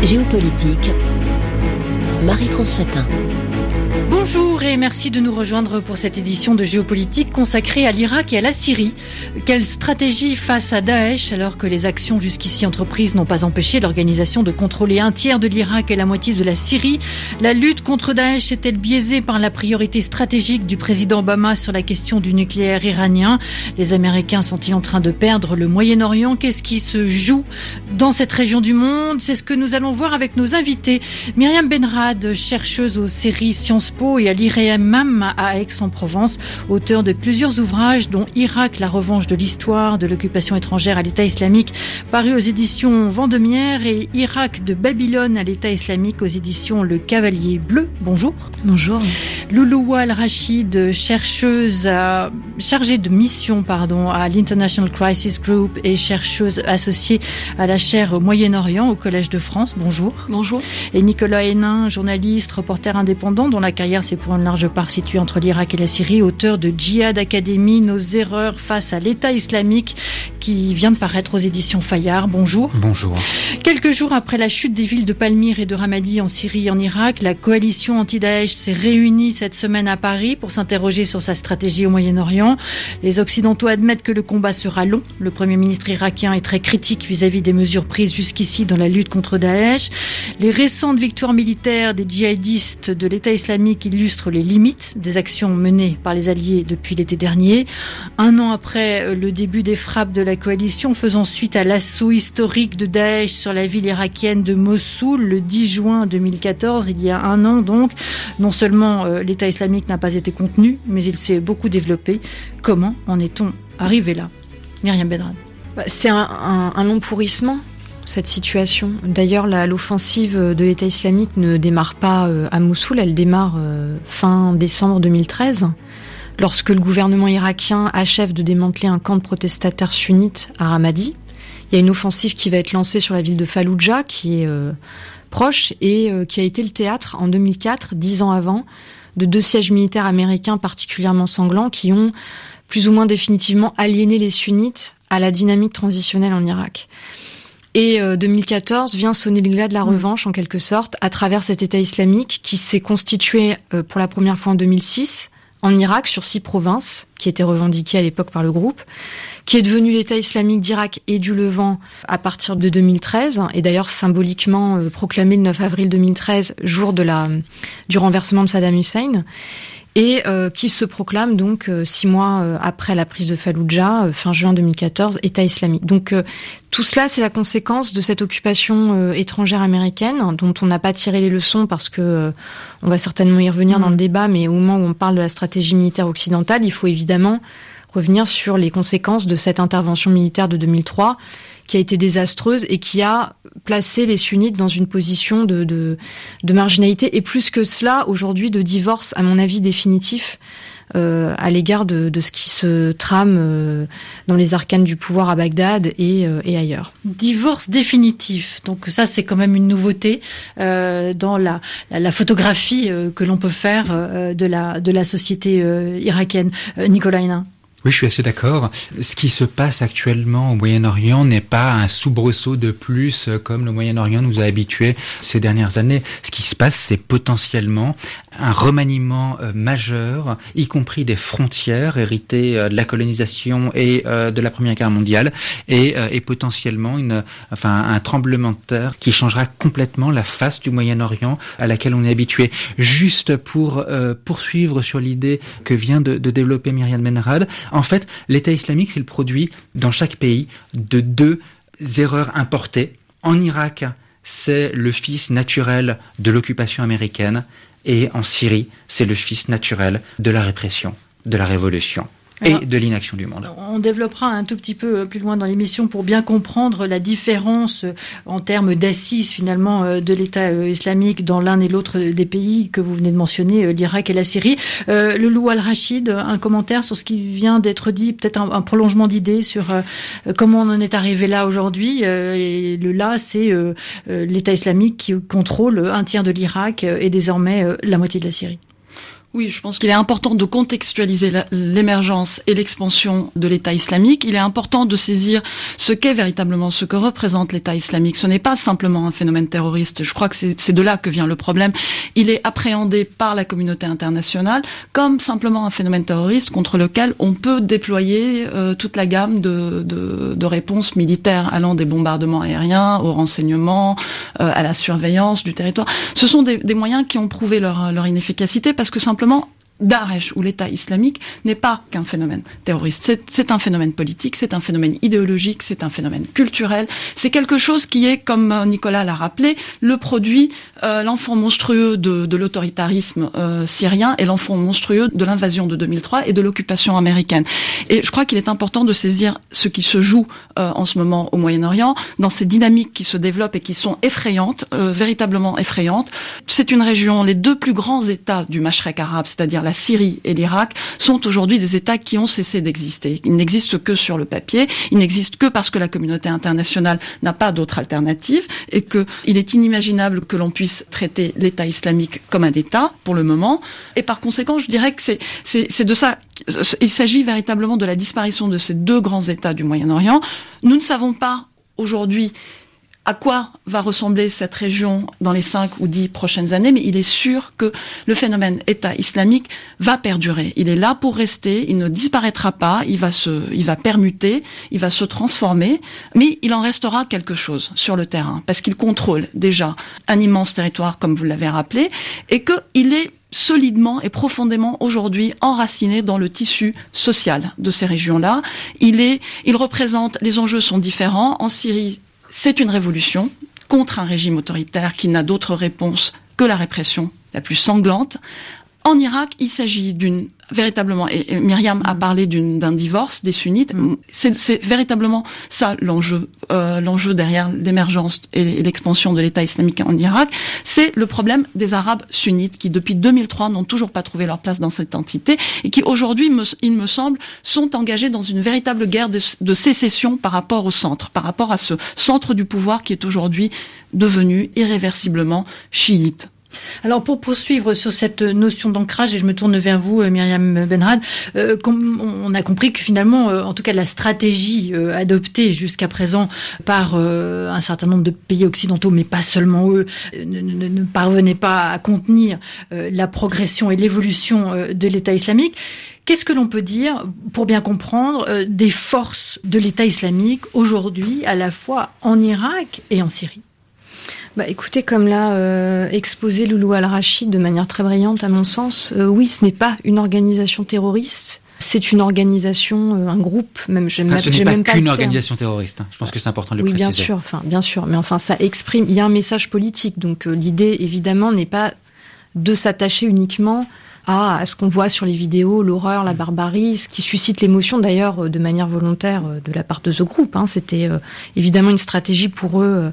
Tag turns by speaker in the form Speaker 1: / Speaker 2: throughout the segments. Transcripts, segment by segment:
Speaker 1: Géopolitique, Marie-France Chatin.
Speaker 2: Bonjour et merci de nous rejoindre pour cette édition de Géopolitique consacrée à l'Irak et à la Syrie. Quelle stratégie face à Daesh alors que les actions jusqu'ici entreprises n'ont pas empêché l'organisation de contrôler un tiers de l'Irak et la moitié de la Syrie? La lutte contre Daesh est-elle biaisée par la priorité stratégique du président Obama sur la question du nucléaire iranien? Les Américains sont-ils en train de perdre le Moyen-Orient? Qu'est-ce qui se joue dans cette région du monde? C'est ce que nous allons voir avec nos invités. Myriam Benrad, chercheuse aux séries Sciences Po et à l'IREMAM à Aix-en-Provence, auteur de plusieurs ouvrages dont Irak, la revanche de l'histoire de l'occupation étrangère à l'État islamique, paru aux éditions Vendemiaire, et Irak de Babylone à l'État islamique aux éditions Le Cavalier Bleu. Bonjour.
Speaker 3: Bonjour.
Speaker 2: Louloua Al-Rachid, chercheuse chargée de mission à l'International Crisis Group et chercheuse associée à la chaire Moyen-Orient au Collège de France. Bonjour.
Speaker 3: Bonjour.
Speaker 2: Et Nicolas Hénin, journaliste, reporter indépendant dont la carrière s'est pour une large part située entre l'Irak et la Syrie, auteur de Djihad Academy, nos erreurs face à l'État islamique, qui vient de paraître aux éditions Fayard. Bonjour.
Speaker 4: Bonjour.
Speaker 2: Quelques jours après la chute des villes de Palmyre et de Ramadi en Syrie et en Irak, la coalition anti-Daesh s'est réunie cette semaine à Paris pour s'interroger sur sa stratégie au Moyen-Orient. Les Occidentaux admettent que le combat sera long. Le Premier ministre irakien est très critique vis-à-vis des mesures prises jusqu'ici dans la lutte contre Daesh. Les récentes victoires militaires des djihadistes de l'État islamique illustrent les limites des actions menées par les alliés depuis l'été dernier. Un an après le début des frappes de la coalition, faisant suite à l'assaut historique de Daesh sur la ville irakienne de Mossoul le 10 juin 2014, il y a un an donc, non seulement l'État islamique n'a pas été contenu, mais il s'est beaucoup développé. Comment en est-on arrivé là? Myriam Benrad.
Speaker 3: C'est un long pourrissement, cette situation. D'ailleurs, l'offensive de l'État islamique ne démarre pas à Mossoul, elle démarre fin décembre 2013, lorsque le gouvernement irakien achève de démanteler un camp de protestataires sunnites à Ramadi. Il y a une offensive qui va être lancée sur la ville de Falloujah, qui est proche, et qui a été le théâtre en 2004, 10 ans avant, de 2 sièges militaires américains particulièrement sanglants qui ont plus ou moins définitivement aliéné les sunnites à la dynamique transitionnelle en Irak. Et 2014 vient sonner le glas de la revanche, en quelque sorte, à travers cet État islamique qui s'est constitué pour la première fois en 2006 en Irak sur 6 provinces, qui étaient revendiquées à l'époque par le groupe, qui est devenu l'État islamique d'Irak et du Levant à partir de 2013, et d'ailleurs symboliquement proclamé le 9 avril 2013, jour du renversement de Saddam Hussein, et qui se proclame donc 6 mois après la prise de Falloujah, fin juin 2014, État islamique. Donc tout cela, c'est la conséquence de cette occupation étrangère américaine, dont on n'a pas tiré les leçons parce que on va certainement y revenir dans le débat, mais au moment où on parle de la stratégie militaire occidentale, il faut évidemment revenir sur les conséquences de cette intervention militaire de 2003, qui a été désastreuse et qui a placé les sunnites dans une position de marginalité, et plus que cela, aujourd'hui, de divorce, à mon avis, définitif à l'égard de ce qui se trame dans les arcanes du pouvoir à Bagdad et ailleurs.
Speaker 2: Divorce définitif, donc ça c'est quand même une nouveauté dans la photographie que l'on peut faire de la société irakienne. Nicolas Hénin.
Speaker 4: Oui, je suis assez d'accord. Ce qui se passe actuellement au Moyen-Orient n'est pas un soubresaut de plus comme le Moyen-Orient nous a habitués ces dernières années. Ce qui se passe, c'est potentiellement un remaniement majeur, y compris des frontières héritées de la colonisation et de la Première Guerre mondiale, et potentiellement un tremblement de terre qui changera complètement la face du Moyen-Orient à laquelle on est habitué. Juste pour poursuivre sur l'idée que vient de développer Myriam Benrad, en fait, l'État islamique, c'est le produit, dans chaque pays, de 2 erreurs importées. En Irak, c'est le fils naturel de l'occupation américaine, et en Syrie, c'est le fils naturel de la répression, de la révolution et de l'inaction du monde.
Speaker 2: On développera un tout petit peu plus loin dans l'émission pour bien comprendre la différence en termes d'assises finalement de l'État islamique dans l'un et l'autre des pays que vous venez de mentionner, l'Irak et la Syrie. Louloua Al-Rachid, un commentaire sur ce qui vient d'être dit, peut-être un prolongement d'idées sur comment on en est arrivé là aujourd'hui. Et le là, c'est l'État islamique qui contrôle un tiers de l'Irak et désormais la moitié de la Syrie.
Speaker 5: Oui, je pense qu'il est important de contextualiser l'émergence et l'expansion de l'État islamique. Il est important de saisir ce que représente l'État islamique. Ce n'est pas simplement un phénomène terroriste. Je crois que c'est de là que vient le problème. Il est appréhendé par la communauté internationale comme simplement un phénomène terroriste contre lequel on peut déployer toute la gamme de réponses militaires, allant des bombardements aériens au renseignement, à la surveillance du territoire. Ce sont des moyens qui ont prouvé leur inefficacité parce que simplement Daesh ou l'État islamique n'est pas qu'un phénomène terroriste. C'est un phénomène politique, c'est un phénomène idéologique, c'est un phénomène culturel. C'est quelque chose qui est, comme Nicolas l'a rappelé, le produit, l'enfant monstrueux de l'autoritarisme syrien et l'enfant monstrueux de l'invasion de 2003 et de l'occupation américaine. Et je crois qu'il est important de saisir ce qui se joue en ce moment au Moyen-Orient, dans ces dynamiques qui se développent et qui sont effrayantes, véritablement effrayantes. C'est une région, les deux plus grands États du Mashrek arabe, c'est-à-dire la Syrie et l'Irak, sont aujourd'hui des États qui ont cessé d'exister. Ils n'existent que sur le papier, ils n'existent que parce que la communauté internationale n'a pas d'autre alternative et que il est inimaginable que l'on puisse traiter l'État islamique comme un État pour le moment. Et par conséquent, je dirais que c'est de ça. Il s'agit véritablement de la disparition de ces deux grands États du Moyen-Orient. Nous ne savons pas aujourd'hui à quoi va ressembler cette région dans les 5 ou 10 prochaines années, mais il est sûr que le phénomène État islamique va perdurer. Il est là pour rester, il ne disparaîtra pas, il va permuter, il va se transformer, mais il en restera quelque chose sur le terrain, parce qu'il contrôle déjà un immense territoire, comme vous l'avez rappelé, et qu'il est solidement et profondément aujourd'hui enraciné dans le tissu social de ces régions-là. Il représente, les enjeux sont différents. En Syrie, c'est une révolution contre un régime autoritaire qui n'a d'autre réponse que la répression la plus sanglante. En Irak, il s'agit véritablement, et Myriam a parlé d'un divorce des sunnites, c'est véritablement ça l'enjeu derrière l'émergence et l'expansion de l'État islamique en Irak, c'est le problème des Arabes sunnites qui depuis 2003 n'ont toujours pas trouvé leur place dans cette entité et qui aujourd'hui, il me semble, sont engagés dans une véritable guerre de sécession par rapport au centre, par rapport à ce centre du pouvoir qui est aujourd'hui devenu irréversiblement chiite.
Speaker 2: Alors pour poursuivre sur cette notion d'ancrage, et je me tourne vers vous, Myriam Benrad, on a compris que finalement, en tout cas la stratégie adoptée jusqu'à présent par un certain nombre de pays occidentaux, mais pas seulement eux, ne parvenait pas à contenir la progression et l'évolution de l'État islamique. Qu'est-ce que l'on peut dire, pour bien comprendre, des forces de l'État islamique aujourd'hui, à la fois en Irak et en Syrie ?
Speaker 3: Écoutez, comme l'a exposé Loulou Al-Rachid de manière très brillante, à mon sens, oui, ce n'est pas une organisation terroriste. C'est une organisation, un groupe, même. Ce n'est pas qu'une organisation terroriste. Je pense que c'est important de le préciser. Oui, bien sûr. Mais enfin, ça exprime. Il y a un message politique. Donc, l'idée, évidemment, n'est pas de s'attacher uniquement à ce qu'on voit sur les vidéos, l'horreur, la barbarie, ce qui suscite l'émotion d'ailleurs de manière volontaire de la part de ce groupe. C'était évidemment une stratégie pour eux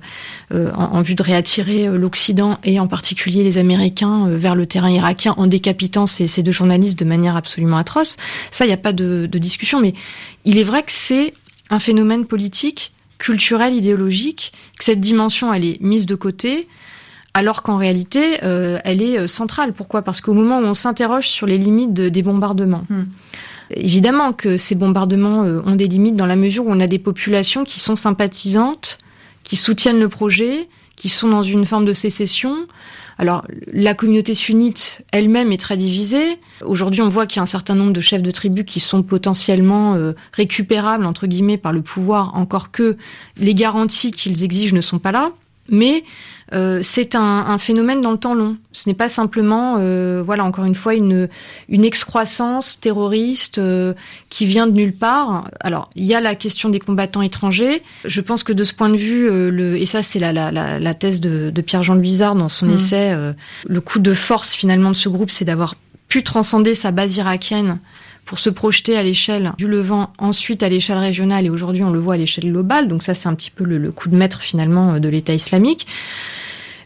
Speaker 3: en vue de réattirer l'Occident et en particulier les Américains vers le terrain irakien en décapitant ces deux journalistes de manière absolument atroce. Ça, il n'y a pas de discussion, mais il est vrai que c'est un phénomène politique, culturel, idéologique, que cette dimension, elle est mise de côté, alors qu'en réalité, elle est centrale. Pourquoi ? Parce qu'au moment où on s'interroge sur les limites des bombardements, évidemment que ces bombardements ont des limites dans la mesure où on a des populations qui sont sympathisantes, qui soutiennent le projet, qui sont dans une forme de sécession. Alors, la communauté sunnite elle-même est très divisée. Aujourd'hui, on voit qu'il y a un certain nombre de chefs de tribus qui sont potentiellement récupérables, entre guillemets, par le pouvoir, encore que les garanties qu'ils exigent ne sont pas là. Mais c'est un phénomène dans le temps long. Ce n'est pas simplement, encore une fois, une excroissance terroriste qui vient de nulle part. Alors, il y a la question des combattants étrangers. Je pense que de ce point de vue, et ça c'est la thèse de Pierre-Jean Luizard dans son essai, le coup de force finalement de ce groupe, c'est d'avoir pu transcender sa base irakienne pour se projeter à l'échelle du Levant, ensuite à l'échelle régionale, et aujourd'hui on le voit à l'échelle globale. Donc ça, c'est un petit peu le coup de maître finalement de l'État islamique.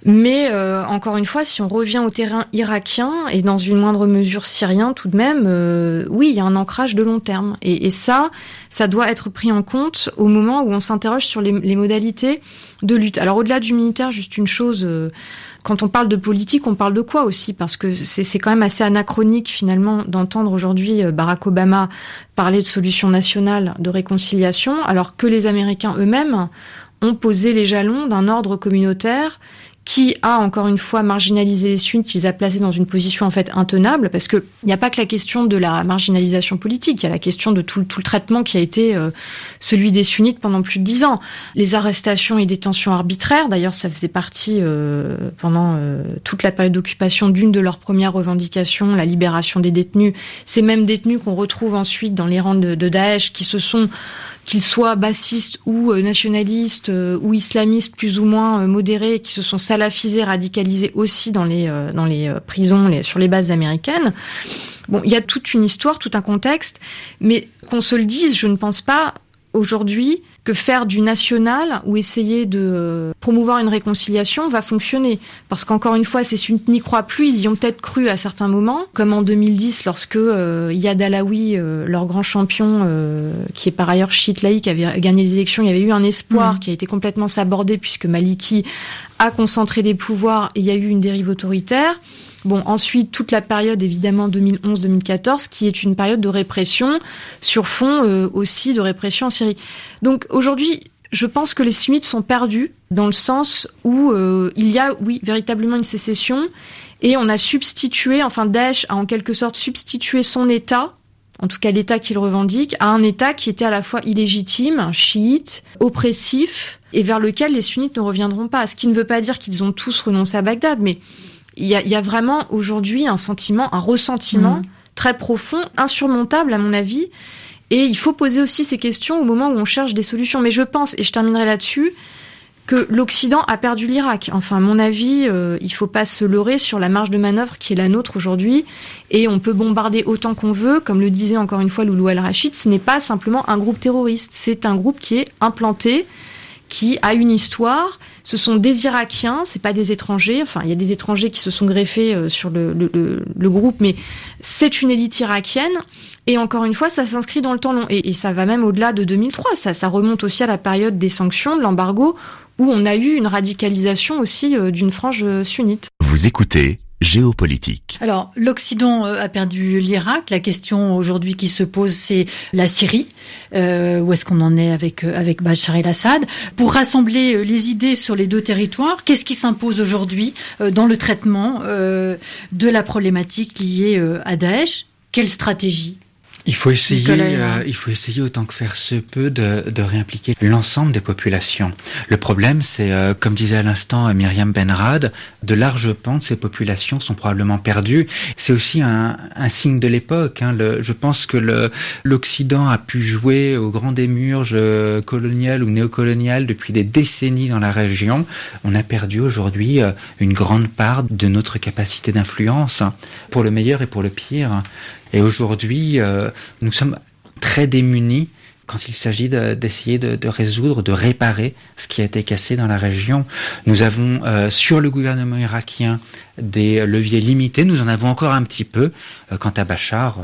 Speaker 3: Mais encore une fois, si on revient au terrain irakien et dans une moindre mesure syrien tout de même, oui, il y a un ancrage de long terme. Et ça doit être pris en compte au moment où on s'interroge sur les modalités de lutte. Alors au-delà du militaire, juste une chose, quand on parle de politique, on parle de quoi aussi ? Parce que c'est quand même assez anachronique finalement d'entendre aujourd'hui Barack Obama parler de solution nationale de réconciliation, alors que les Américains eux-mêmes ont posé les jalons d'un ordre communautaire qui a encore une fois marginalisé les sunnites, qui les a placés dans une position en fait intenable, parce que il n'y a pas que la question de la marginalisation politique, il y a la question de tout le traitement qui a été celui des sunnites pendant plus de 10 ans. Les arrestations et détentions arbitraires, d'ailleurs ça faisait partie pendant toute la période d'occupation d'une de leurs premières revendications, la libération des détenus. Ces mêmes détenus qu'on retrouve ensuite dans les rangs de Daesh, qu'ils soient bassistes ou nationalistes ou islamistes plus ou moins modérés, qui se sont salafisés, radicalisés aussi dans les prisons, sur les bases américaines. Bon, il y a toute une histoire, tout un contexte, mais qu'on se le dise, je ne pense pas aujourd'hui que faire du national ou essayer de promouvoir une réconciliation va fonctionner. Parce qu'encore une fois, ces sunnites n'y croient plus, ils y ont peut-être cru à certains moments, comme en 2010 lorsque Iyad Allaoui, leur grand champion, qui est par ailleurs chiite laïque, avait gagné les élections, il y avait eu un espoir qui a été complètement sabordé puisque Maliki a concentré les pouvoirs et il y a eu une dérive autoritaire. Bon, ensuite, toute la période, évidemment, 2011-2014, qui est une période de répression, sur fond aussi de répression en Syrie. Donc, aujourd'hui, je pense que les sunnites sont perdus, dans le sens où il y a, oui, véritablement une sécession, et on a substitué, enfin, Daesh a en quelque sorte substitué son État, en tout cas l'État qu'il revendique, à un État qui était à la fois illégitime, chiite, oppressif, et vers lequel les sunnites ne reviendront pas. Ce qui ne veut pas dire qu'ils ont tous renoncé à Bagdad, mais il y a vraiment aujourd'hui un sentiment, un ressentiment très profond, insurmontable à mon avis. Et il faut poser aussi ces questions au moment où on cherche des solutions. Mais je pense, et je terminerai là-dessus, que l'Occident a perdu l'Irak. Enfin, à mon avis, il faut pas se leurrer sur la marge de manœuvre qui est la nôtre aujourd'hui. Et on peut bombarder autant qu'on veut. Comme le disait encore une fois Loulou Al-Rachid, ce n'est pas simplement un groupe terroriste. C'est un groupe qui est implanté, qui a une histoire. Ce sont des Irakiens, c'est pas des étrangers. Enfin, il y a des étrangers qui se sont greffés sur le groupe, mais c'est une élite irakienne. Et encore une fois, ça s'inscrit dans le temps long. Et ça va même au-delà de 2003. Ça remonte aussi à la période des sanctions, de l'embargo, où on a eu une radicalisation aussi d'une frange sunnite.
Speaker 6: Vous écoutez Géopolitique.
Speaker 2: Alors, l'Occident a perdu l'Irak. La question aujourd'hui qui se pose, c'est la Syrie. Où est-ce qu'on en est avec Bachar el-Assad? Pour rassembler les idées sur les deux territoires, qu'est-ce qui s'impose aujourd'hui dans le traitement de la problématique liée à Daesh? Quelle stratégie?
Speaker 4: Il faut essayer autant que faire se peut de réimpliquer l'ensemble des populations. Le problème, c'est, comme disait à l'instant Myriam Benrad, de larges pans de ces populations sont probablement perdues. C'est aussi un signe de l'époque. Hein. Je pense que l'Occident a pu jouer au grand démiurge colonial ou néocolonial depuis des décennies dans la région. On a perdu aujourd'hui une grande part de notre capacité d'influence, hein, pour le meilleur et pour le pire. Et aujourd'hui, nous sommes très démunis quand il s'agit d'essayer de résoudre, de réparer ce qui a été cassé dans la région. Nous avons sur le gouvernement irakien des leviers limités. Nous en avons encore un petit peu. Quant à Bachar,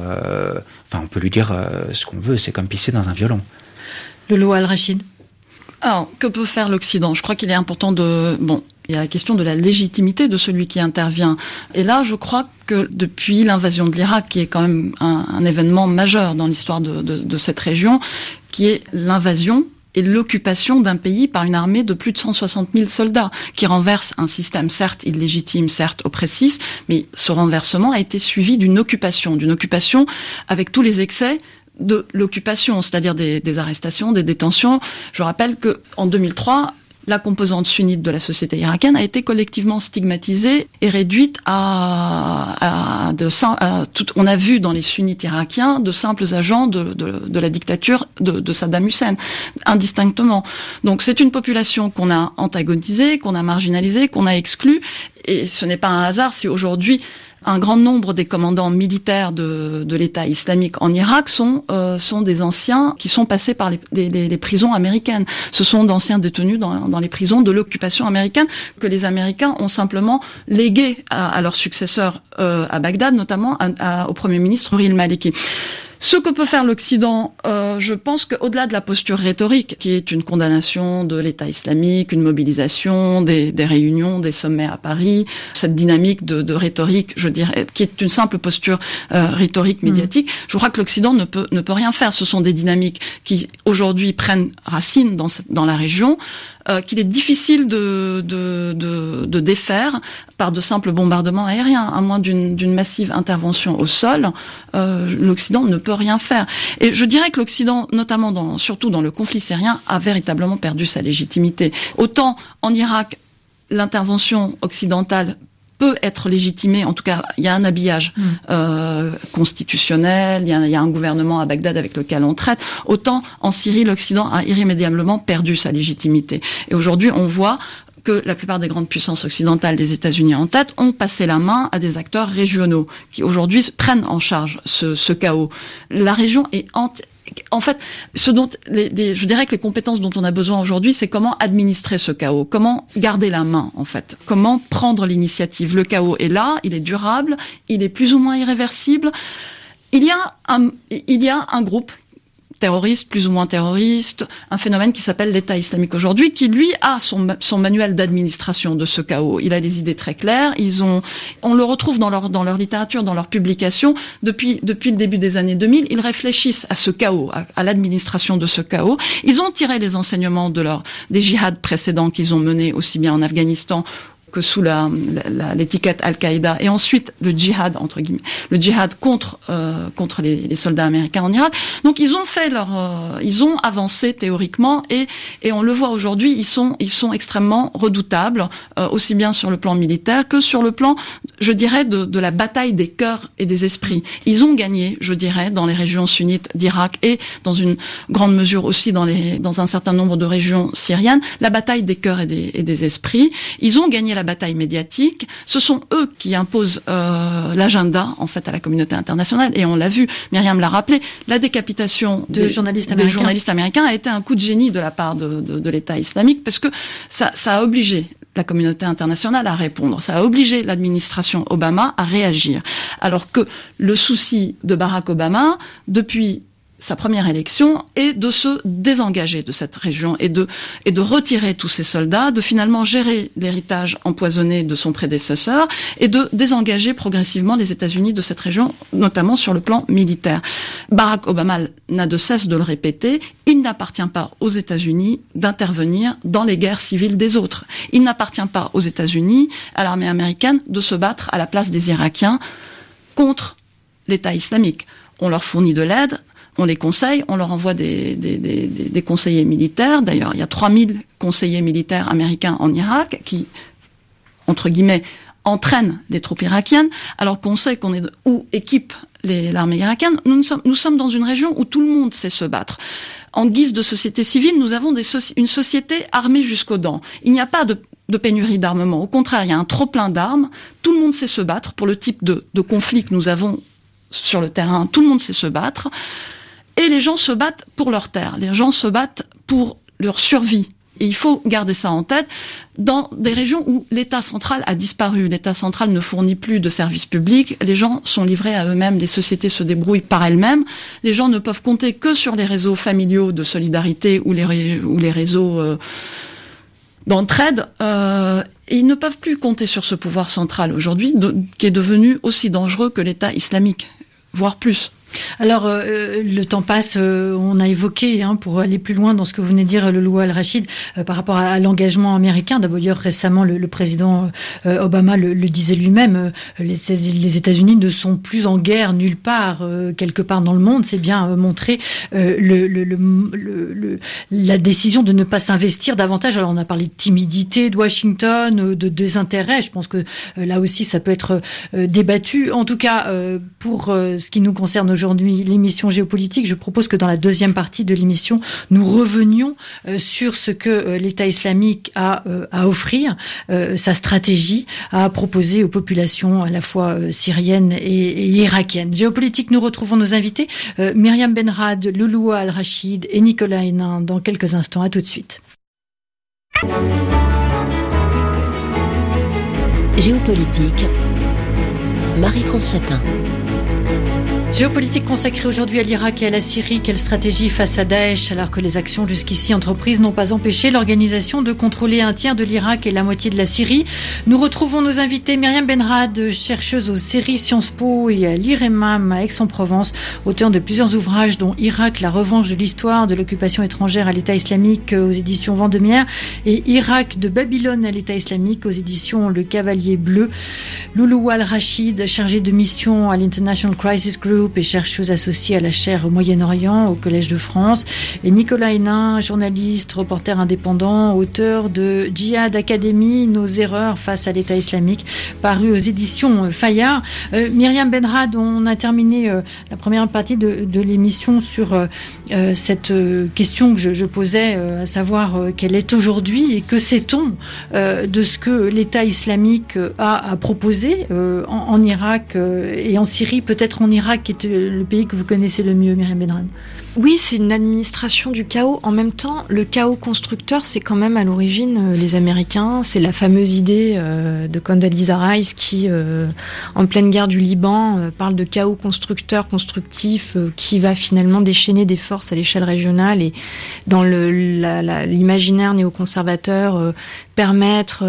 Speaker 4: on peut lui dire ce qu'on veut. C'est comme pisser dans un violon.
Speaker 2: Loulou Al-Rachid.
Speaker 5: Alors, que peut faire l'Occident? Je crois qu'il est important il y a la question de la légitimité de celui qui intervient. Et là, je crois que depuis l'invasion de l'Irak, qui est quand même un événement majeur dans l'histoire de cette région, qui est l'invasion et l'occupation d'un pays par une armée de plus de 160 000 soldats, qui renverse un système certes illégitime, certes oppressif, mais ce renversement a été suivi d'une occupation avec tous les excès de l'occupation, c'est-à-dire des arrestations, des détentions. Je rappelle que en 2003, la composante sunnite de la société irakienne a été collectivement stigmatisée et réduite on a vu dans les sunnites irakiens de simples agents de la dictature de Saddam Hussein, indistinctement. Donc c'est une population qu'on a antagonisée, qu'on a marginalisée, qu'on a exclue, et ce n'est pas un hasard si aujourd'hui un grand nombre des commandants militaires de l'État islamique en Irak sont des anciens qui sont passés par les prisons américaines. Ce sont d'anciens détenus dans les prisons de l'occupation américaine que les Américains ont simplement légués à leurs successeurs à Bagdad, notamment au Premier ministre Nouri al-Maliki. Ce que peut faire l'Occident, je pense qu'au-delà de la posture rhétorique, qui est une condamnation de l'État islamique, une mobilisation, des réunions, des sommets à Paris, cette dynamique de rhétorique, je dirais, qui est une simple posture rhétorique médiatique, je crois que l'Occident ne peut rien faire. Ce sont des dynamiques qui aujourd'hui prennent racine dans la région, qu'il est difficile de défaire par de simples bombardements aériens, à moins d'une massive intervention au sol. L'Occident ne peut rien faire. Et je dirais que l'Occident, notamment surtout dans le conflit syrien, a véritablement perdu sa légitimité. Autant en Irak, l'intervention occidentale peut être légitimée, en tout cas, il y a un habillage constitutionnel, il y a un gouvernement à Bagdad avec lequel on traite. Autant en Syrie, l'Occident a irrémédiablement perdu sa légitimité. Et aujourd'hui, on voit que la plupart des grandes puissances occidentales, les États-Unis en tête, ont passé la main à des acteurs régionaux qui aujourd'hui prennent en charge ce chaos. La région est en fait, je dirais que les compétences dont on a besoin aujourd'hui, c'est comment administrer ce chaos, comment garder la main, en fait, comment prendre l'initiative. Le chaos est là, il est durable, il est plus ou moins irréversible. Il y a un groupe terroriste, plus ou moins terroriste, un phénomène qui s'appelle l'État islamique aujourd'hui, qui lui a son manuel d'administration de ce chaos. Il a des idées très claires. On le retrouve dans leur littérature, dans leurs publications. Depuis le début des années 2000, ils réfléchissent à ce chaos, à l'administration de ce chaos. Ils ont tiré les enseignements des djihads précédents qu'ils ont menés aussi bien en Afghanistan que sous l'étiquette Al-Qaïda, et ensuite le djihad, entre guillemets, le djihad contre les soldats américains en Irak. Donc ils ont avancé théoriquement, et on le voit aujourd'hui, ils sont extrêmement redoutables, aussi bien sur le plan militaire que sur le plan, je dirais, de la bataille des cœurs et des esprits. Ils ont gagné, je dirais, dans les régions sunnites d'Irak et dans une grande mesure aussi dans un certain nombre de régions syriennes, la bataille des cœurs et des esprits. Ils ont gagné la bataille médiatique. Ce sont eux qui imposent l'agenda, en fait, à la communauté internationale. Et on l'a vu, Myriam l'a rappelé, la décapitation des journalistes américains a été un coup de génie de la part de l'État islamique, parce que ça a obligé la communauté internationale à répondre. Ça a obligé l'administration Obama à réagir. Alors que le souci de Barack Obama, depuis sa première élection, est de se désengager de cette région et de retirer tous ses soldats, de finalement gérer l'héritage empoisonné de son prédécesseur et de désengager progressivement les États-Unis de cette région, notamment sur le plan militaire. Barack Obama n'a de cesse de le répéter, il n'appartient pas aux États-Unis d'intervenir dans les guerres civiles des autres. Il n'appartient pas aux États-Unis, à l'armée américaine, de se battre à la place des Irakiens contre l'État islamique. On leur fournit de l'aide, on les conseille, on leur envoie des conseillers militaires. D'ailleurs, il y a 3000 conseillers militaires américains en Irak qui, entre guillemets, entraînent les troupes irakiennes, alors qu'on sait où équipe l'armée irakienne. Nous sommes dans une région où tout le monde sait se battre. En guise de société civile, nous avons une société armée jusqu'aux dents. Il n'y a pas de pénurie d'armement. Au contraire, il y a un trop-plein d'armes. Tout le monde sait se battre. Pour le type de conflit que nous avons sur le terrain, tout le monde sait se battre. Et les gens se battent pour leur terre, les gens se battent pour leur survie. Et il faut garder ça en tête dans des régions où l'État central a disparu. L'État central ne fournit plus de services publics, les gens sont livrés à eux-mêmes, les sociétés se débrouillent par elles-mêmes, les gens ne peuvent compter que sur les réseaux familiaux de solidarité ou les réseaux d'entraide. Et ils ne peuvent plus compter sur ce pouvoir central aujourd'hui, qui est devenu aussi dangereux que l'État islamique, voire plus.
Speaker 2: Alors, le temps passe, on a évoqué, pour aller plus loin dans ce que vous venez de dire, Loulou Al-Rachid, par rapport à l'engagement américain. D'ailleurs, récemment, le président Obama le disait lui-même, les États-Unis ne sont plus en guerre nulle part, quelque part dans le monde. C'est bien montrer la décision de ne pas s'investir davantage. Alors, on a parlé de timidité de Washington, de désintérêt. Je pense que là aussi, ça peut être débattu. En tout cas, pour ce qui nous concerne aujourd'hui, aujourd'hui l'émission Géopolitique. Je propose que dans la deuxième partie de l'émission, nous revenions sur ce que l'État islamique a à offrir, sa stratégie à proposer aux populations à la fois syriennes et irakiennes. Géopolitique, nous retrouvons nos invités, Myriam Benrad, Louloua Al-Rachid et Nicolas Hénin dans quelques instants. À tout de suite.
Speaker 1: Géopolitique, Marie-France Chatin.
Speaker 2: Géopolitique consacrée aujourd'hui à l'Irak et à la Syrie. Quelle stratégie face à Daesh, alors que les actions jusqu'ici entreprises n'ont pas empêché l'organisation de contrôler un tiers de l'Irak et la moitié de la Syrie. Nous retrouvons nos invités Myriam Benrad, chercheuse aux séries Sciences Po et à l'IREMAM à Aix-en-Provence, auteure de plusieurs ouvrages dont Irak, la revanche de l'histoire de l'occupation étrangère à l'État islamique aux éditions Vendémiaire et Irak de Babylone à l'État islamique aux éditions Le Cavalier Bleu. Louloua Al-Rachid, chargée de mission à l'International Crisis Group et chercheuse associée à la chaire au Moyen-Orient au Collège de France, et Nicolas Hénin, journaliste, reporter indépendant, auteur de Djihad Academy, nos erreurs face à l'État islamique, paru aux éditions Fayard. Myriam Benrad, on a terminé la première partie de l'émission sur cette question que je posais, à savoir quelle est aujourd'hui et que sait-on de ce que l'État islamique a proposé en Irak et en Syrie, peut-être en Irak qui est le pays que vous connaissez le mieux, Myriam Benrad.
Speaker 3: Oui, c'est une administration du chaos. En même temps, le chaos constructeur, c'est quand même à l'origine les Américains. C'est la fameuse idée de Condoleezza Rice qui, en pleine guerre du Liban, parle de chaos constructeur, constructif, qui va finalement déchaîner des forces à l'échelle régionale et dans l'imaginaire néoconservateur, permettre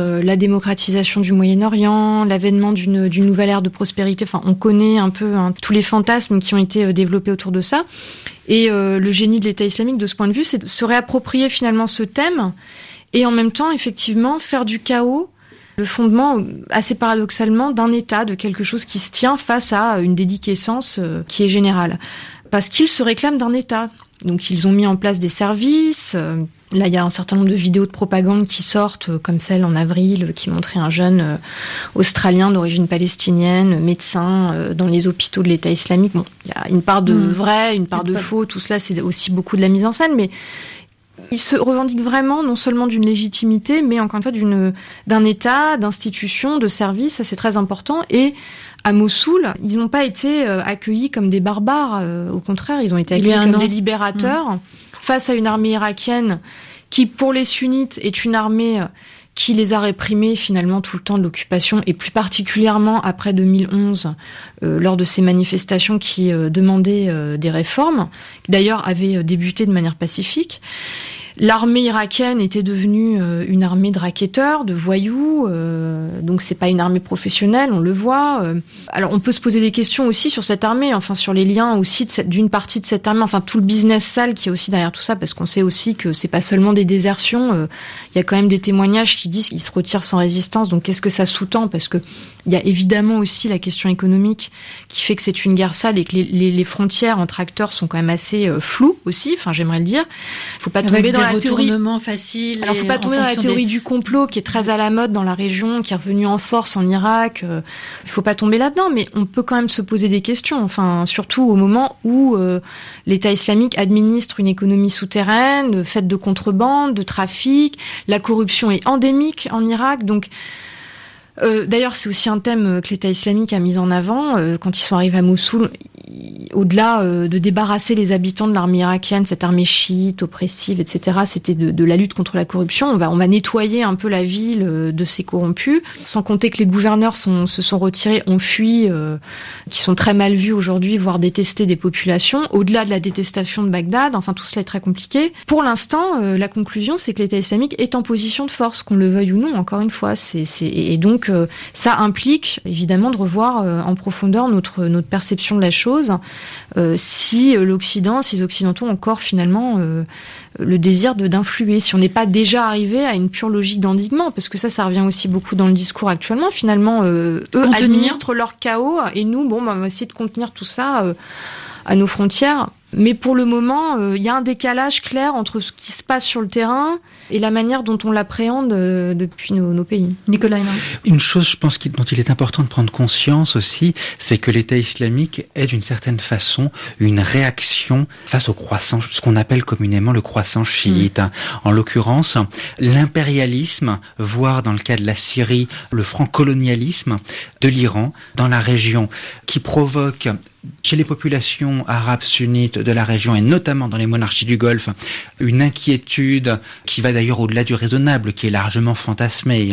Speaker 3: la démocratisation du Moyen-Orient, l'avènement d'une nouvelle ère de prospérité. Enfin, on connaît un peu tous les fantasmes qui ont été développés autour de ça. Et le génie de l'État islamique, de ce point de vue, c'est de se réapproprier finalement ce thème et en même temps, effectivement, faire du chaos le fondement, assez paradoxalement, d'un État, de quelque chose qui se tient face à une déliquescence qui est générale. Parce qu'ils se réclament d'un État. Donc ils ont mis en place des services. Là, il y a un certain nombre de vidéos de propagande qui sortent, comme celle en avril, qui montrait un jeune Australien d'origine palestinienne, médecin, dans les hôpitaux de l'État islamique. Bon, il y a une part de vrai, une part de faux, tout cela, c'est aussi beaucoup de la mise en scène, mais ils se revendiquent vraiment, non seulement d'une légitimité, mais encore une fois d'un État, d'institutions, de services, ça c'est très important, et à Mossoul, ils n'ont pas été accueillis comme des barbares, au contraire, ils ont été accueillis comme des libérateurs, face à une armée irakienne qui, pour les sunnites, est une armée qui les a réprimés finalement tout le temps de l'occupation, et plus particulièrement après 2011, lors de ces manifestations qui demandaient des réformes, qui d'ailleurs avaient débuté de manière pacifique. L'armée irakienne était devenue une armée de racketteurs, de voyous, donc c'est pas une armée professionnelle, on le voit. Alors on peut se poser des questions aussi sur cette armée, enfin sur les liens aussi d'une partie de cette armée, enfin tout le business sale qui est aussi derrière tout ça, parce qu'on sait aussi que c'est pas seulement des désertions, il y a quand même des témoignages qui disent qu'ils se retirent sans résistance, donc qu'est-ce que ça sous-tend? Parce que il y a évidemment aussi la question économique qui fait que c'est une guerre sale et que les frontières entre acteurs sont quand même assez floues aussi, enfin j'aimerais le dire. Faut pas tomber dans la théorie facile. Alors faut pas tomber dans la théorie du complot qui est très à la mode dans la région, qui est revenue en force en Irak. Il faut pas tomber là-dedans, mais on peut quand même se poser des questions. Enfin, surtout au moment où l'État islamique administre une économie souterraine, faite de contrebande, de trafic. La corruption est endémique en Irak, donc. D'ailleurs, c'est aussi un thème que l'État islamique a mis en avant quand ils sont arrivés à Mossoul. Au-delà de débarrasser les habitants de l'armée irakienne, cette armée chiite, oppressive, etc., c'était de la lutte contre la corruption. On va nettoyer un peu la ville de ces corrompus, sans compter que les gouverneurs se sont retirés, ont fui, qui sont très mal vus aujourd'hui, voire détestés des populations. Au-delà de la détestation de Bagdad, enfin tout cela est très compliqué. Pour l'instant, la conclusion, c'est que l'État islamique est en position de force, qu'on le veuille ou non, encore une fois. Et donc, ça implique évidemment de revoir en profondeur notre perception de la chose. Si l'Occident, si les Occidentaux ont encore finalement le désir d'influer, si on n'est pas déjà arrivé à une pure logique d'endiguement, parce que ça revient aussi beaucoup dans le discours actuellement. Finalement, eux administrent leur chaos et nous, on va essayer de contenir tout ça à nos frontières. Mais pour le moment, il y a un décalage clair entre ce qui se passe sur le terrain et la manière dont on l'appréhende depuis nos pays.
Speaker 2: Nicolas Hénin.
Speaker 4: Une chose, je pense, dont il est important de prendre conscience aussi, c'est que l'État islamique est d'une certaine façon une réaction face au croissant, ce qu'on appelle communément le croissant chiite. En l'occurrence, l'impérialisme, voire dans le cas de la Syrie, le franc-colonialisme de l'Iran dans la région, qui provoque chez les populations arabes sunnites de la région et notamment dans les monarchies du Golfe, une inquiétude qui va d'ailleurs au-delà du raisonnable, qui est largement fantasmée.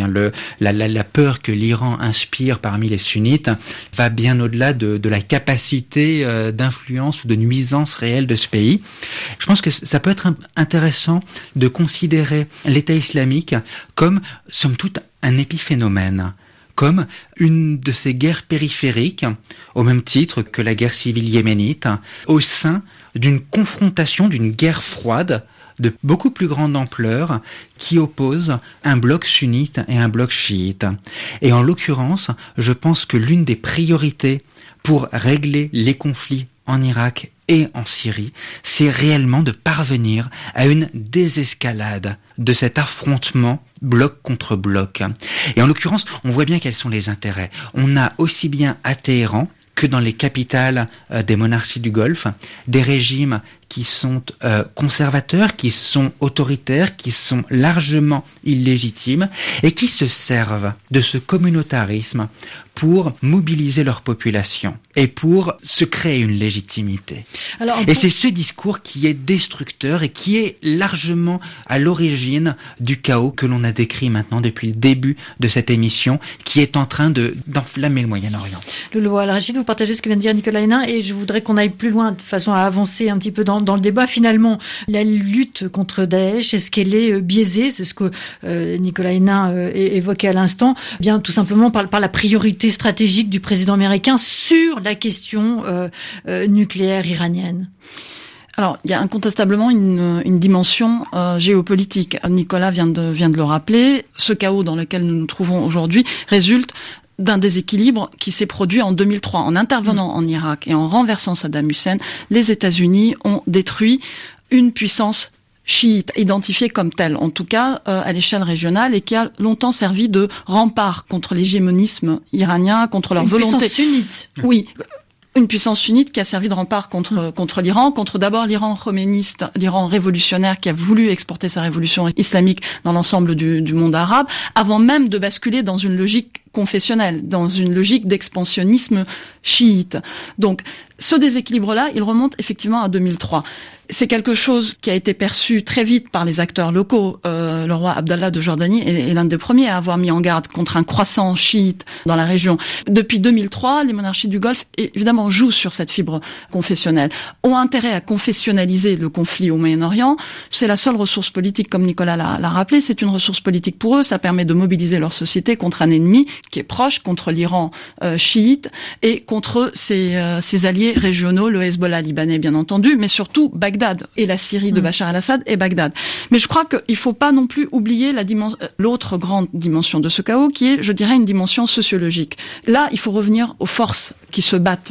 Speaker 4: La peur que l'Iran inspire parmi les sunnites va bien au-delà de la capacité d'influence ou de nuisance réelle de ce pays. Je pense que ça peut être intéressant de considérer l'État islamique comme, somme toute, un épiphénomène, comme une de ces guerres périphériques, au même titre que la guerre civile yéménite, au sein d'une confrontation, d'une guerre froide de beaucoup plus grande ampleur qui oppose un bloc sunnite et un bloc chiite. Et en l'occurrence, je pense que l'une des priorités pour régler les conflits en Irak et en Syrie, c'est réellement de parvenir à une désescalade de cet affrontement bloc contre bloc. Et en l'occurrence, on voit bien quels sont les intérêts. On a aussi bien à Téhéran que dans les capitales des monarchies du Golfe, des régimes qui sont conservateurs, qui sont autoritaires, qui sont largement illégitimes et qui se servent de ce communautarisme pour mobiliser leur population et pour se créer une légitimité. Et c'est ce discours qui est destructeur et qui est largement à l'origine du chaos que l'on a décrit maintenant depuis le début de cette émission, qui est en train d'enflammer le Moyen-Orient.
Speaker 2: Loulou Al-Rachid, vous partagez ce que vient de dire Nicolas Hénin et je voudrais qu'on aille plus loin de façon à avancer un petit peu dans le débat. Finalement, la lutte contre Daesh, est-ce qu'elle est biaisée? C'est ce que Nicolas Hénin évoquait à l'instant. Bien, tout simplement par la priorité stratégique du président américain sur la question nucléaire iranienne.
Speaker 5: Alors, il y a incontestablement une dimension géopolitique. Nicolas vient de le rappeler. Ce chaos dans lequel nous nous trouvons aujourd'hui résulte d'un déséquilibre qui s'est produit en 2003. En intervenant en Irak et en renversant Saddam Hussein, les États-Unis ont détruit une puissance chiite, identifiée comme telle, en tout cas à l'échelle régionale, et qui a longtemps servi de rempart contre l'hégémonisme iranien, contre leur volonté.
Speaker 2: Une puissance sunnite.
Speaker 5: Oui. Une puissance sunnite qui a servi de rempart contre l'Iran, contre d'abord l'Iran khoméniste, l'Iran révolutionnaire qui a voulu exporter sa révolution islamique dans l'ensemble du monde arabe, avant même de basculer dans une logique confessionnelle, dans une logique d'expansionnisme chiite. Donc, ce déséquilibre-là, il remonte effectivement à 2003. C'est quelque chose qui a été perçu très vite par les acteurs locaux. Le roi Abdallah de Jordanie est l'un des premiers à avoir mis en garde contre un croissant chiite dans la région. Depuis 2003, les monarchies du Golfe, évidemment, jouent sur cette fibre confessionnelle, ont intérêt à confessionnaliser le conflit au Moyen-Orient. C'est la seule ressource politique, comme Nicolas l'a rappelé, c'est une ressource politique pour eux. Ça permet de mobiliser leur société contre un ennemi qui est proche, contre l'Iran chiite et contre ses alliés régionaux, le Hezbollah libanais bien entendu, mais surtout Bagdad et la Syrie de Bachar el-Assad et Bagdad. Mais je crois qu'il faut pas non plus oublier l'autre grande dimension de ce chaos qui est, je dirais, une dimension sociologique. Là, il faut revenir aux forces qui se battent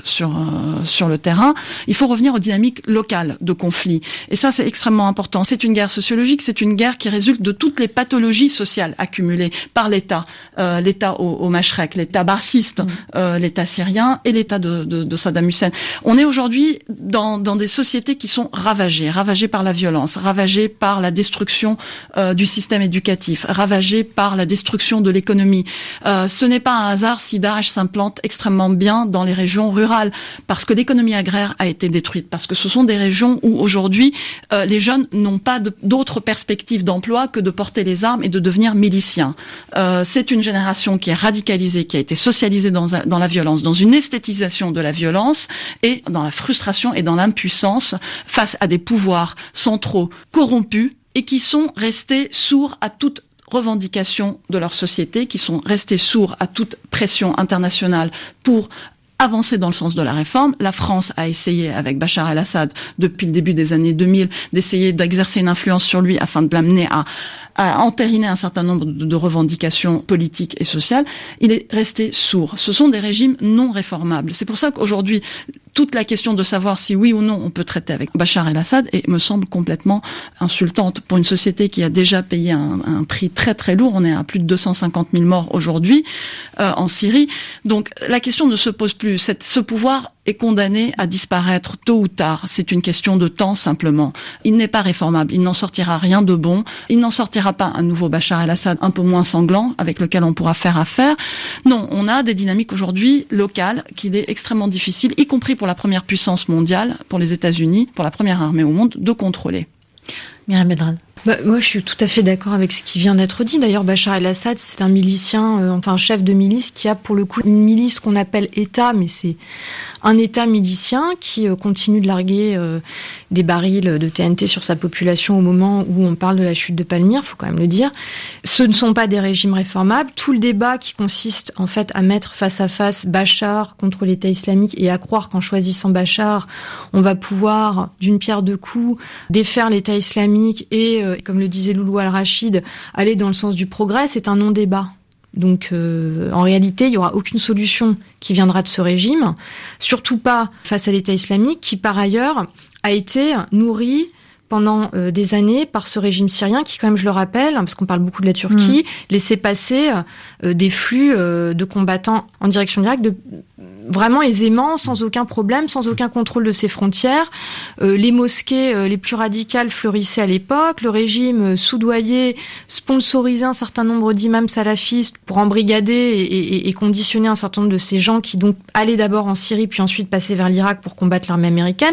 Speaker 5: sur le terrain. Il faut revenir aux dynamiques locales de conflit. Et ça, c'est extrêmement important. C'est une guerre sociologique, c'est une guerre qui résulte de toutes les pathologies sociales accumulées par l'État. L'État au Mashrek, l'État barsiste, l'État syrien et l'État de Saddam Hussein. On est aujourd'hui dans des sociétés qui sont ravagées par la violence, ravagées par la destruction du système éducatif, ravagées par la destruction de l'économie. Ce n'est pas un hasard si Daesh s'implante extrêmement bien dans les régions rurales, parce que l'économie agraire a été détruite, parce que ce sont des régions où aujourd'hui les jeunes n'ont pas d'autres perspectives d'emploi que de porter les armes et de devenir miliciens. C'est une génération qui est radicalisée, qui a été socialisée dans la violence, dans une esthétisation de la violence et dans la frustration et dans l'impuissance face à des pouvoirs centraux corrompus et qui sont restés sourds à toute revendication de leur société, qui sont restés sourds à toute pression internationale pour avancer dans le sens de la réforme. La France a essayé, avec Bachar el-Assad, depuis le début des années 2000, d'essayer d'exercer une influence sur lui afin de l'amener à entériner un certain nombre de revendications politiques et sociales. Il est resté sourd. Ce sont des régimes non réformables. C'est pour ça qu'aujourd'hui, toute la question de savoir si oui ou non on peut traiter avec Bachar el-Assad me semble complètement insultante pour une société qui a déjà payé un prix très très lourd. On est à plus de 250 000 morts aujourd'hui en Syrie. Donc la question ne se pose plus. Ce pouvoir est condamné à disparaître tôt ou tard. C'est une question de temps simplement. Il n'est pas réformable. Il n'en sortira rien de bon. Il n'en sortira pas un nouveau Bachar el-Assad un peu moins sanglant avec lequel on pourra faire affaire. Non, on a des dynamiques aujourd'hui locales qu'il est extrêmement difficile, y compris pour la première puissance mondiale, pour les États-Unis, pour la première armée au monde, de contrôler.
Speaker 2: Myriam Bedrad.
Speaker 3: Moi, je suis tout à fait d'accord avec ce qui vient d'être dit. D'ailleurs, Bachar el-Assad, c'est un milicien, un chef de milice qui a pour le coup une milice qu'on appelle État, mais c'est un État milicien qui continue de larguer des barils de TNT sur sa population au moment où on parle de la chute de Palmyre, faut quand même le dire. Ce ne sont pas des régimes réformables. Tout le débat qui consiste en fait à mettre face à face Bachar contre l'État islamique et à croire qu'en choisissant Bachar, on va pouvoir d'une pierre deux coups défaire l'État islamique et comme le disait Loulou Al-Rachid, aller dans le sens du progrès, c'est un non-débat. Donc, en réalité, il n'y aura aucune solution qui viendra de ce régime, surtout pas face à l'État islamique, qui par ailleurs a été nourri pendant des années par ce régime syrien qui, quand même, je le rappelle, parce qu'on parle beaucoup de la Turquie, laissait passer des flux de combattants en direction de l'Irak vraiment aisément, sans aucun problème, sans aucun contrôle de ses frontières. Les mosquées les plus radicales fleurissaient à l'époque. Le régime soudoyait, sponsorisait un certain nombre d'imams salafistes pour embrigader et conditionner un certain nombre de ces gens qui donc allaient d'abord en Syrie puis ensuite passaient vers l'Irak pour combattre l'armée américaine.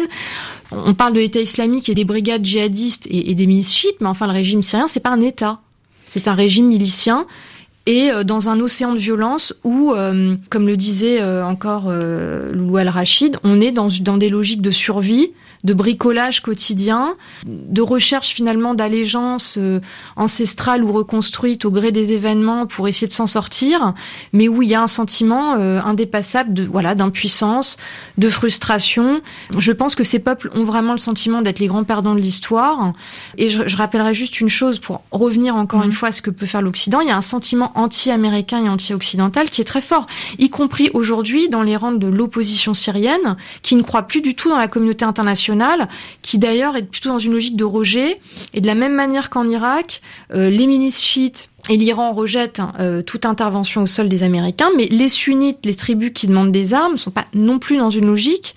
Speaker 3: On parle de l'État islamique et des brigades djihadistes et des milices chiites, mais enfin le régime syrien, c'est pas un État. C'est un régime milicien. Et dans un océan de violence où, comme le disait encore Loulou Al-Rachid, on est dans des logiques de survie, de bricolage quotidien, de recherche finalement d'allégeance ancestrale ou reconstruite au gré des événements pour essayer de s'en sortir, mais où il y a un sentiment indépassable d'impuissance, de frustration. Je pense que ces peuples ont vraiment le sentiment d'être les grands perdants de l'histoire. Et je rappellerai juste une chose pour revenir encore une fois à ce que peut faire l'Occident. Il y a un sentiment anti-américain et anti-occidental qui est très fort, y compris aujourd'hui dans les rangs de l'opposition syrienne, qui ne croit plus du tout dans la communauté internationale, qui d'ailleurs est plutôt dans une logique de rejet. Et de la même manière qu'en Irak, les milices chiites et l'Iran rejette toute intervention au sol des Américains, mais les sunnites, les tribus qui demandent des armes, ne sont pas non plus dans une logique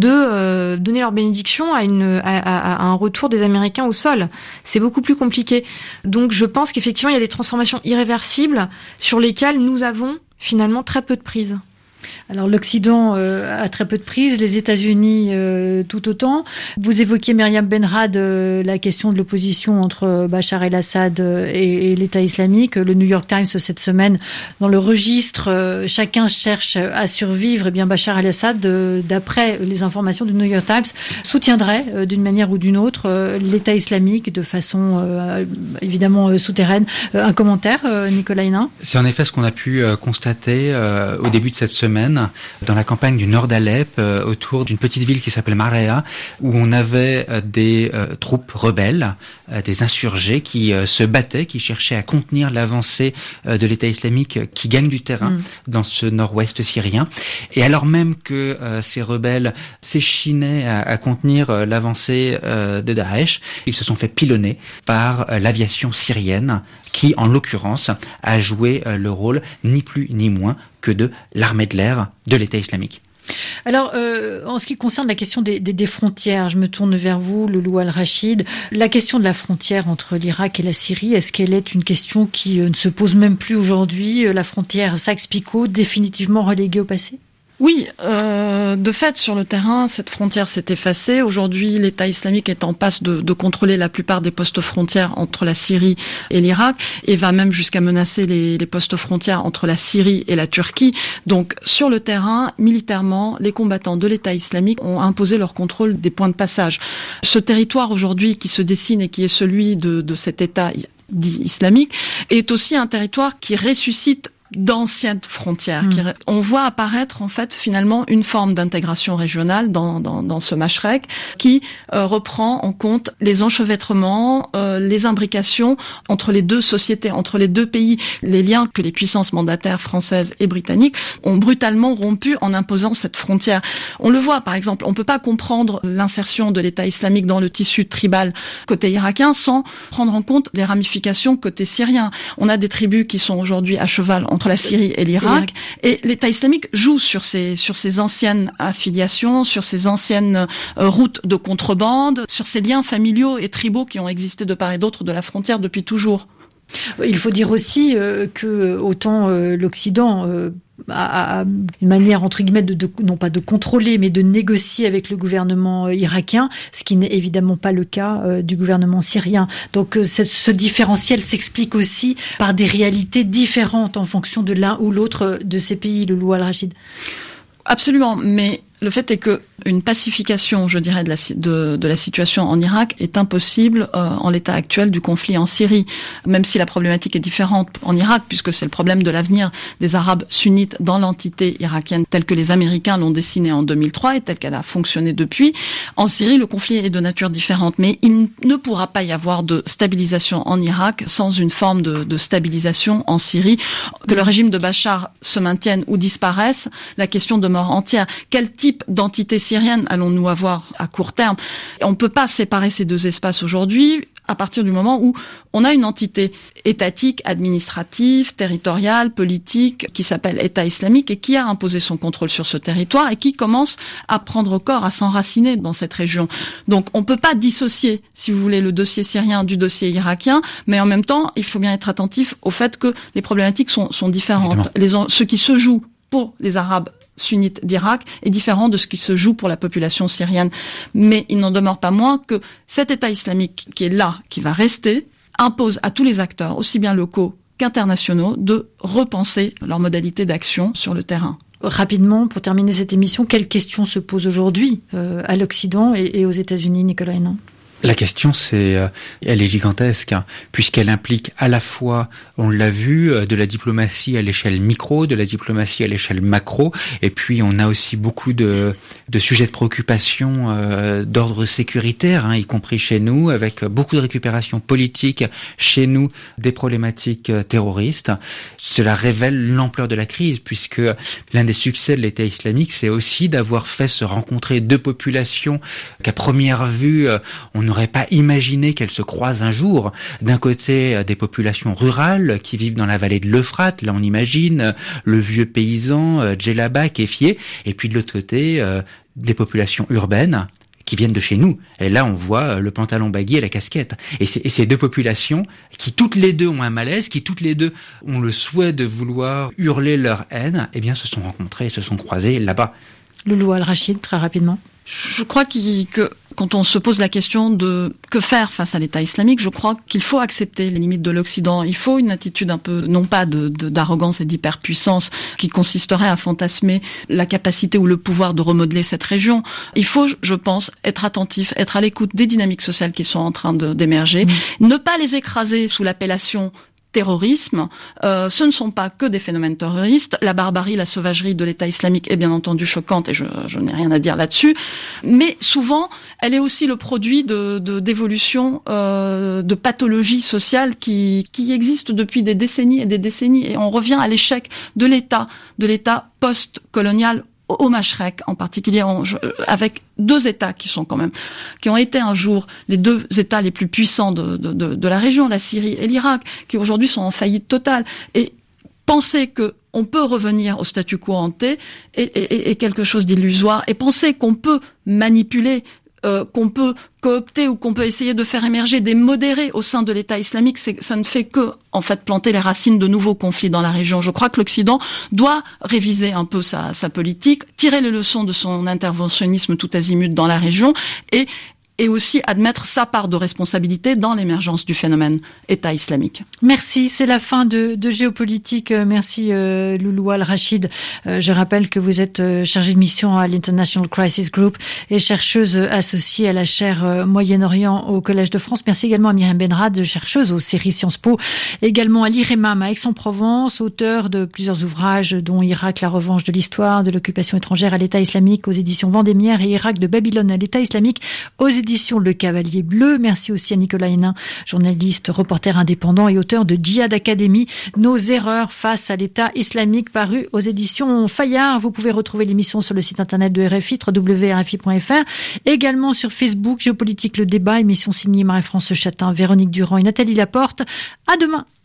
Speaker 3: de donner leur bénédiction à un retour des Américains au sol. C'est beaucoup plus compliqué. Donc je pense qu'effectivement, il y a des transformations irréversibles sur lesquelles nous avons finalement très peu de prise.
Speaker 2: Alors l'Occident a très peu de prise, les États-Unis tout autant. Vous évoquiez, Myriam Bedrad, la question de l'opposition entre Bachar el-Assad et l'État islamique. Le New York Times cette semaine, dans le registre chacun cherche à survivre, eh bien Bachar el-Assad, d'après les informations du New York Times, soutiendrait d'une manière ou d'une autre l'État islamique de façon évidemment souterraine. Un commentaire, Nicolas Hénin?
Speaker 4: C'est en effet ce qu'on a pu constater au début de cette semaine dans la campagne du nord d'Alep, autour d'une petite ville qui s'appelle Maraya, où on avait des troupes rebelles, des insurgés qui se battaient, qui cherchaient à contenir l'avancée de l'État islamique qui gagne du terrain dans ce nord-ouest syrien. Et alors même que ces rebelles s'échinaient à contenir l'avancée de Daesh, ils se sont fait pilonner par l'aviation syrienne qui, en l'occurrence, a joué le rôle ni plus ni moins que de l'armée de l'air de l'État islamique.
Speaker 2: Alors, en ce qui concerne la question des frontières, je me tourne vers vous, Loulou Al-Rachid. La question de la frontière entre l'Irak et la Syrie, est-ce qu'elle est une question qui ne se pose même plus aujourd'hui? La frontière Sykes-Picot, définitivement reléguée au passé?
Speaker 5: Oui, de fait, sur le terrain, cette frontière s'est effacée. Aujourd'hui, l'État islamique est en passe de contrôler la plupart des postes frontières entre la Syrie et l'Irak, et va même jusqu'à menacer les postes frontières entre la Syrie et la Turquie. Donc, sur le terrain, militairement, les combattants de l'État islamique ont imposé leur contrôle des points de passage. Ce territoire aujourd'hui qui se dessine et qui est celui de cet État dit islamique est aussi un territoire qui ressuscite d'anciennes frontières. On voit apparaître en fait finalement une forme d'intégration régionale dans ce Mashrek qui reprend en compte les enchevêtrements, les imbrications entre les deux sociétés, entre les deux pays, les liens que les puissances mandataires françaises et britanniques ont brutalement rompu en imposant cette frontière. On le voit par exemple, on peut pas comprendre l'insertion de l'État islamique dans le tissu tribal côté irakien sans prendre en compte les ramifications côté syrien. On a des tribus qui sont aujourd'hui à cheval entre la Syrie et l'Irak, et l'État islamique joue sur ces anciennes affiliations, sur ces anciennes routes de contrebande, sur ces liens familiaux et tribaux qui ont existé de part et d'autre de la frontière depuis toujours.
Speaker 2: Il faut dire aussi que autant l'Occident a une manière entre guillemets non pas de contrôler mais de négocier avec le gouvernement irakien, ce qui n'est évidemment pas le cas du gouvernement syrien. Donc ce différentiel s'explique aussi par des réalités différentes en fonction de l'un ou l'autre de ces pays, Loulou Al-Rachid.
Speaker 5: Absolument, mais le fait est que une pacification, je dirais, de la situation en Irak est impossible en l'état actuel du conflit en Syrie, même si la problématique est différente en Irak, puisque c'est le problème de l'avenir des Arabes sunnites dans l'entité irakienne telle que les Américains l'ont dessinée en 2003 et telle qu'elle a fonctionné depuis. En Syrie, le conflit est de nature différente, mais il ne pourra pas y avoir de stabilisation en Irak sans une forme de stabilisation en Syrie. Que le régime de Bachar se maintienne ou disparaisse, la question demeure entière. Quel type d'entité syrienne allons-nous avoir à court terme? On ne peut pas séparer ces deux espaces aujourd'hui à partir du moment où on a une entité étatique, administrative, territoriale, politique, qui s'appelle État islamique et qui a imposé son contrôle sur ce territoire et qui commence à prendre corps, à s'enraciner dans cette région. Donc on ne peut pas dissocier, si vous voulez, le dossier syrien du dossier irakien, mais en même temps, il faut bien être attentif au fait que les problématiques sont différentes. Ce qui se joue pour les Arabes sunnites d'Irak est différent de ce qui se joue pour la population syrienne. Mais il n'en demeure pas moins que cet État islamique qui est là, qui va rester, impose à tous les acteurs, aussi bien locaux qu'internationaux, de repenser leurs modalités d'action sur le terrain.
Speaker 2: Rapidement, pour terminer cette émission, quelles questions se posent aujourd'hui à l'Occident et aux États-Unis, Nicolas Hénin ?
Speaker 4: La question, elle est gigantesque, puisqu'elle implique à la fois, on l'a vu, de la diplomatie à l'échelle micro, de la diplomatie à l'échelle macro, et puis on a aussi beaucoup de sujets de préoccupation d'ordre sécuritaire, y compris chez nous, avec beaucoup de récupération politique chez nous des problématiques terroristes. Cela révèle l'ampleur de la crise, puisque l'un des succès de l'État islamique, c'est aussi d'avoir fait se rencontrer deux populations qu'à première vue, on n'aurait pas imaginé qu'elles se croisent un jour. D'un côté, des populations rurales qui vivent dans la vallée de l'Euphrate, là on imagine le vieux paysan Djellaba, Kéfié, et puis de l'autre côté, des populations urbaines qui viennent de chez nous. Et là, on voit le pantalon baggy et la casquette. Et ces deux populations qui toutes les deux ont un malaise, qui toutes les deux ont le souhait de vouloir hurler leur haine, eh bien, se sont rencontrées, se sont croisées là-bas.
Speaker 2: Loulou Al-Rachid, très rapidement.
Speaker 5: Je crois que quand on se pose la question de que faire face à l'État islamique, je crois qu'il faut accepter les limites de l'Occident. Il faut une attitude un peu, non pas d'arrogance et d'hyperpuissance qui consisterait à fantasmer la capacité ou le pouvoir de remodeler cette région. Il faut, je pense, être attentif, être à l'écoute des dynamiques sociales qui sont en train d'émerger, ne pas les écraser sous l'appellation terrorisme. Ce ne sont pas que des phénomènes terroristes. La barbarie, la sauvagerie de l'État islamique est bien entendu choquante et je n'ai rien à dire là-dessus. Mais souvent, elle est aussi le produit d'évolutions, de pathologies sociales qui existent depuis des décennies et des décennies. Et on revient à l'échec de l'État post-colonial au Mashrek, en particulier avec deux États qui ont été un jour les deux États les plus puissants de la région, la Syrie et l'Irak, qui aujourd'hui sont en faillite totale. Et penser que on peut revenir au statu quo ante est quelque chose d'illusoire. Et penser qu'on peut manipuler, qu'on peut coopter ou qu'on peut essayer de faire émerger des modérés au sein de l'État islamique, ça ne fait que, en fait, planter les racines de nouveaux conflits dans la région. Je crois que l'Occident doit réviser un peu sa politique, tirer les leçons de son interventionnisme tout azimut dans la région et et aussi admettre sa part de responsabilité dans l'émergence du phénomène État islamique.
Speaker 2: Merci, c'est la fin de Géopolitique. Merci Loulou Al-Rachid. Je rappelle que vous êtes chargée de mission à l'International Crisis Group et chercheuse associée à la chaire Moyen-Orient au Collège de France. Merci également à Myriam Benrad, chercheuse au CERI Sciences Po, également à l'IREMAM à Aix-en-Provence, auteur de plusieurs ouvrages dont Irak, la revanche de l'histoire, de l'occupation étrangère à l'État islamique aux éditions Vendémiaire et Irak de Babylone à l'État islamique aux éditions Le Cavalier Bleu. Merci aussi à Nicolas Hénin, journaliste, reporter indépendant et auteur de Djihad Academy, nos erreurs face à l'État islamique, paru aux éditions Fayard. Vous pouvez retrouver l'émission sur le site internet de RFI, www.rfi.fr, également sur Facebook, Géopolitique le débat, émission signée Marie-France Chatin, Véronique Durand et Nathalie Laporte. À demain.